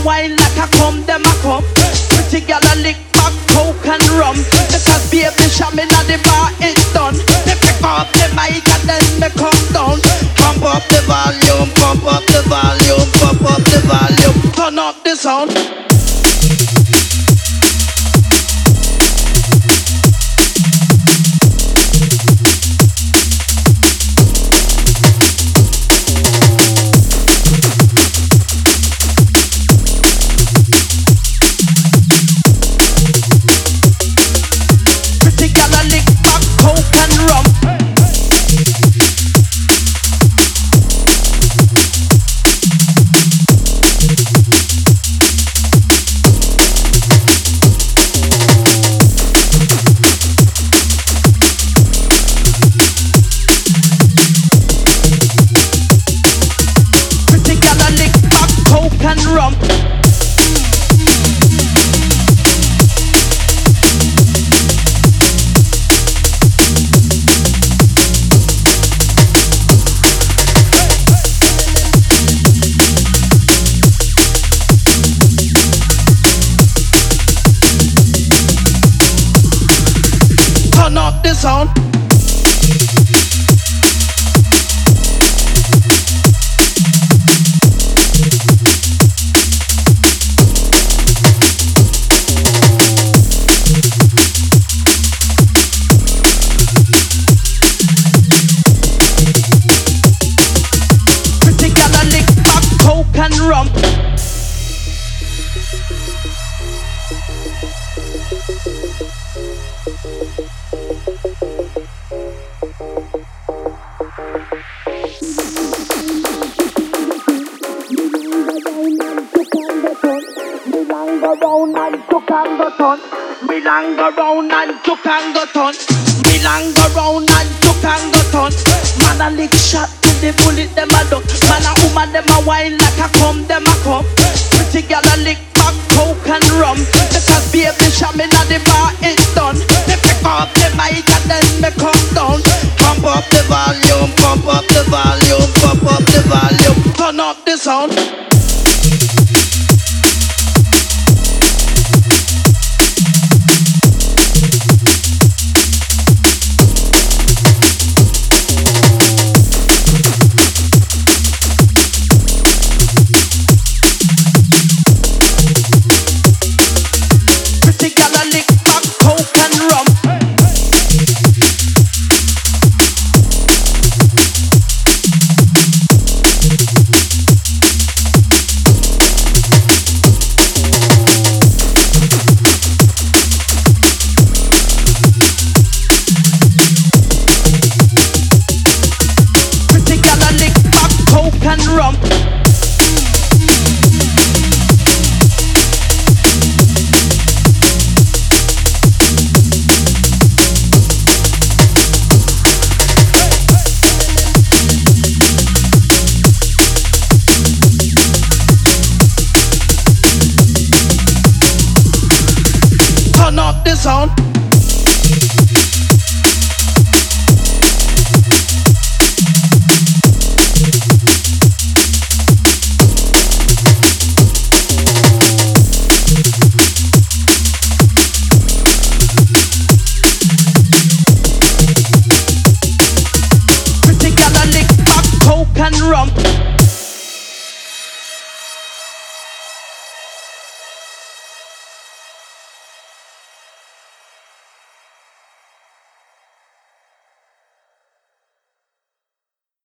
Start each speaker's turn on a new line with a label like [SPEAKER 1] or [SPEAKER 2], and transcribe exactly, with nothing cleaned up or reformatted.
[SPEAKER 1] wine like a come, them a come. Pretty gal a lick back coke and rum. Because baby shamin at the bar it's done. Me pick up the mic and then me come down. Pump up the volume, pump up the volume, pump up the volume. Turn up the sound. Sound. Pretty gal a lick back coke and rum. Me lang go round and took and go turn. Me lang go round and took and go turn. Man a lick shot with the bullet them a duck. Man a woman them a wine like a come them a come. Pretty gal a lick back coke and rum. Because baby shamin at the bar it's done. Me pick up the mic and then me come down. Pump up the volume, pump up the volume, pump up the volume. Turn up the sound. Turn up the sound.